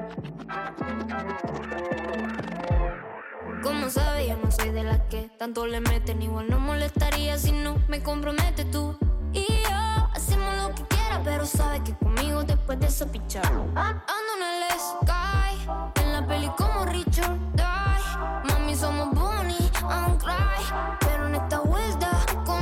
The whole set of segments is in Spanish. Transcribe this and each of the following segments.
Como sabía, no soy de las que tanto le meten. Igual no molestaría si no me comprometes tú y yo. Hacemos lo que quieras, pero sabes que conmigo después de eso pichar. Ando en el sky, en la peli como Richard Die. Mami, somos Bonnie and Clyde, pero en esta vuelta con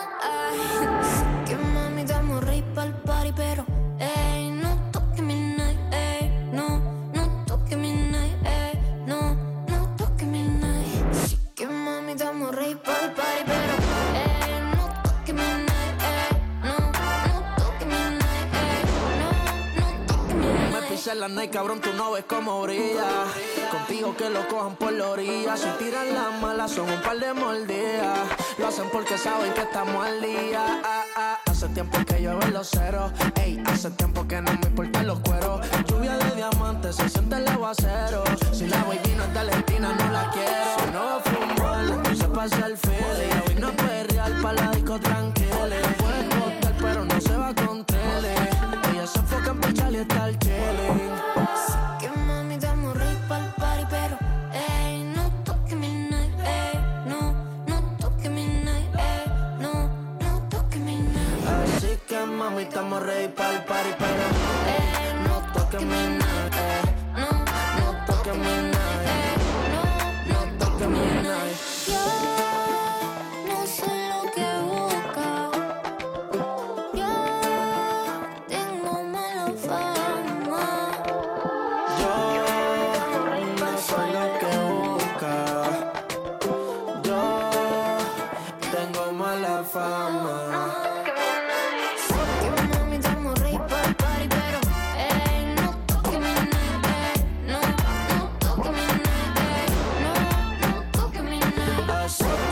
nada. Que mami, estamos rey pa'l party, pero ey, no toque mi night, ey, no, no toque mi night, ey, no, no toque mi night. Sí que mami, estamos rey pa'l party, pero ey, no toque mi night, ey, no, no toque mi night, ey, no, no toque mi night. Me pisé la night, cabrón, tú no ves cómo brilla. Contigo que lo cojan por la orilla. Si tiran las malas son un par de mordidas. Lo hacen porque saben que estamos al día. Hace tiempo que llueve los ceros. Ey, hace tiempo que no me importan los cueros. Lluvia de diamantes, se siente el aguacero. Si la baby no es de Argentina, no la quiero. Si no va a fumar, se pasa el feel. Hoy no puede real pa' la disco tranquila. Puede costar, pero no se va con tele. Ella se enfoca en pichar y estar chilling. Que mami, estamos rey pa'l party, pero ey, no toque mi night, ey, no, no toque mi night, ey, no, no toque mi night. Así que mami, estamos ready pa'l party, pero ey, no toques mi night, ey, No, no toques mi night, ey, no, no toques mi night. yo no soy lo que busca. Yo tengo mala fama. Yo no soy lo que busca. Yo tengo mala fama. Que mami, estamos rey pa'l party, pero ey, no toque mi night, ey, no, no toque mi night, ey, no, no toque mi night. Así